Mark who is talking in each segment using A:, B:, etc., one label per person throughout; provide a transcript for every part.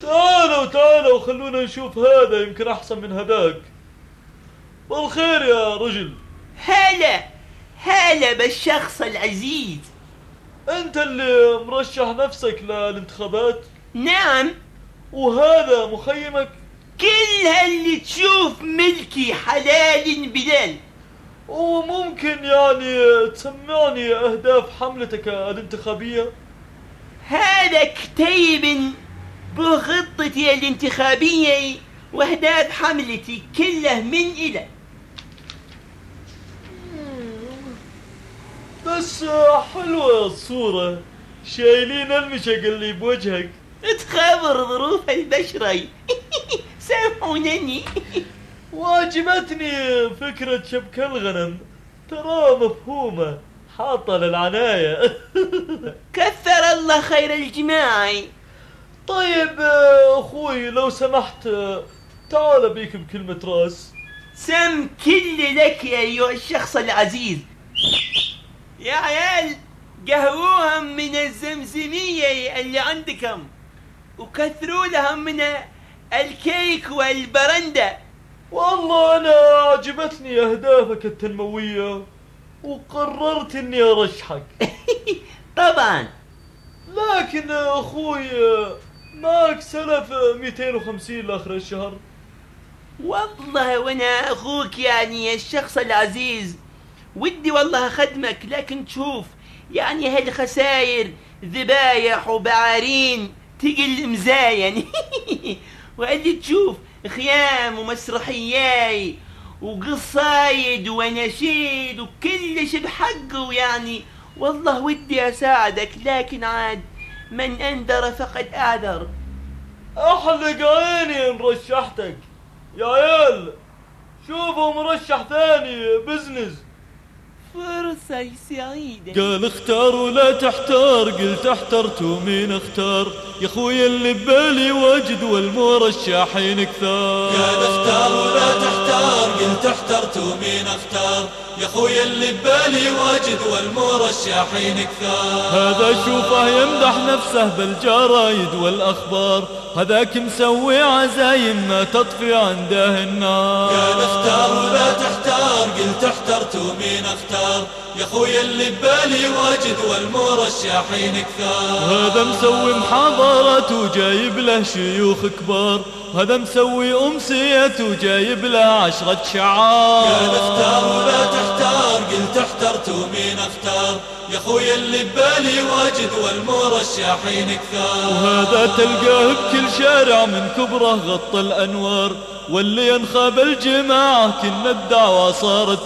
A: تعالوا تعالوا خلونا نشوف هذا يمكن أحسن من هذاك. بالخير يا رجل.
B: هلا هلا بالشخص العزيز.
A: أنت اللي مرشح نفسك للانتخابات؟
B: نعم.
A: وهذا مخيمك؟
B: كل اللي تشوف ملكي حلال بلال.
A: وممكن يعني تسمعني أهداف حملتك الانتخابية؟
B: هذا كتيب بخطتي الانتخابية وأهداف حملتي كله من إلى.
A: بس حلوة الصورة، شايلين المشق اللي بوجهك.
B: تخبر ظروف البشرة. سامحونني.
A: وعجبتني فكرة شبك الغنم، ترى مفهومة، حاطة للعناية.
B: كثر الله خير الجماعة.
A: طيب أخوي لو سمحت تعال بيك بكلمة راس.
B: سم كل لك يا أيها الشخص العزيز. يا عيال قهوهم من الزمزمية اللي عندكم وكثروا لهم من الكيك والبرندة.
A: والله أنا عجبتني أهدافك التنموية وقررت إني أرشحك.
B: طبعا.
A: لكن أخوي معك سلف 250 لآخر الشهر.
B: والله وأنا أخوك يعني الشخص العزيز ودي والله أخدمك، لكن تشوف يعني هالخساير ذبايح وبعارين تقل مزاين. وأدي تشوف خيام ومسرحياي وقصايد ونشيد وكلش بحقه يعني. والله ودي أساعدك لكن عاد من أنذر فقد أعذر.
A: أحلق عيني إن رشحتك يا عيال، شوفوا مرشح ثاني بزنس.
B: فرصة سعيدة.
A: قال اختار ولا تحتار، قلت احترت ومين اختار؟ يا خويا اللي ببالي واجد والمرشحين كثار.
C: قال اختار ولا تحتار، قلت احترت ومين اختار؟ يا خويا اللي ببالي واجد والمرشحين كثار.
A: هذا شوفه يمدح نفسه بالجرايد والأخبار، هذاك مسوي عزايم ما تطفي عنده النار.
C: قال اختار ولا تحتار، قلت احترت ومين اختار؟ يا خويا اللي ببالي واجد والمرشحين كثار.
A: هذا مسوي محاضرات وجايب له شيوخ كبار، هذا مسوي أمسية وجايب له 10 شعار.
C: قال اختار ولا تحتار، قلت احترت ومين اختار؟ يا خويا اللي ببالي واجد والمرشحين كثار.
A: وهذا تلقاه بكل شارع من كبره غطى الأنوار، واللي ينخاب الجماعة كنا الدعوة صارت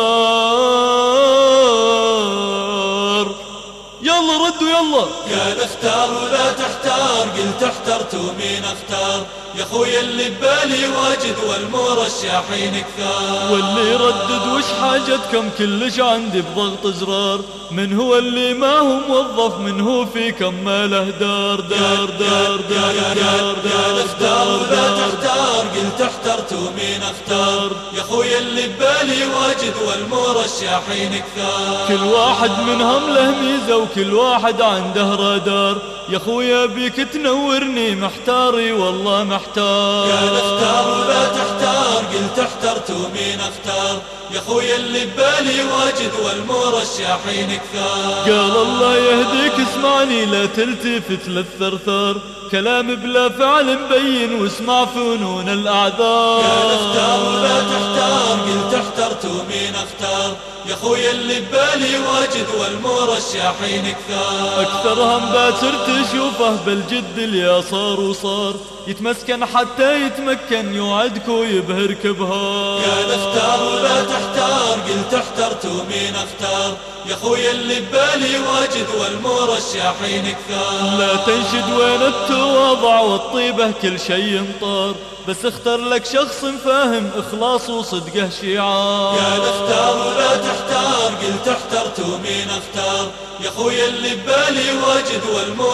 A: ثار. يلا ردوا يلا.
C: قال اختار ولا تحتار، قلت احترت ومين اختار؟ يا خويا اللي ببالي واجد والمرشحين كثار.
A: واللي يردد وش حاجتكم كلش عندي بضغط زرار، من هو اللي ما هو موظف، من هو فيكم ما له دار. دار دار دار دار
C: قال اختار ولا تحتار، قلت احترت ومين اختار؟ يا خويا اللي ببالي واجد والمرشحين كثار.
A: كل واحد منهم له ميزة وكل واحد عنده رادار، يا خويا بيك تنورني محتاري والله محتار.
C: قال اختار ولا تحتار، قلت احترت ومين اختار؟ يا خويا اللي ببالي واجد والمرشحين كثار.
A: قال الله يهديك اسمعني لا تلتفت للثرثار، كلام بلا فعل مبين واسمع فنون الأعذار.
C: قال اختار ولا تحتار، قلت احترت ومين اختار؟ يا خويا اللي ببالي واجد والمرشحين كثار.
A: أكثرهم باتر تشوفه بالجد اليسار وصار، يتمسكن حتى يتمكن يوعدك ويبهرك بهار.
C: قال اختار ولا تحتار، قلت احترت ومين اختار؟ يا خويا اللي ببالي واجد والمرشحين كثار.
A: لا تنشد وين التواضع والطيبة كل شي مطار، بس اختار لك شخص فاهم إخلاص وصدقه شعار.
C: قال اختار ولا تحتار، قلت احترت ومين اختار؟ يا خويا اللي ببالي واجد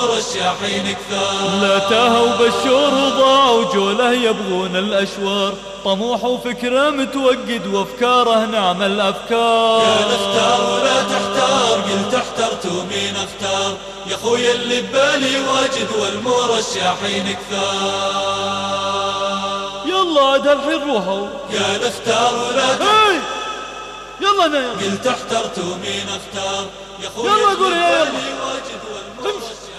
C: والمرشحين كثار.
A: لا تاهوا بالشور وضاعوا جوله يبغون الأشوار، طموح وفكره متوقد وافكاره نعم الافكار.
C: قال اختار ولا تحتار، قلت احترت ومين اختار؟ يا خويا اللي ببالي واجد والمرشحين كثار.
A: يلا عاد الحين روحوا.
C: قال اختار ولا تحتار،
A: يلا انا
C: قلت احترت ومين اختار؟ يا خويا
A: يلا قول
C: اللي
A: يا
C: ببالي واجد والمرشحين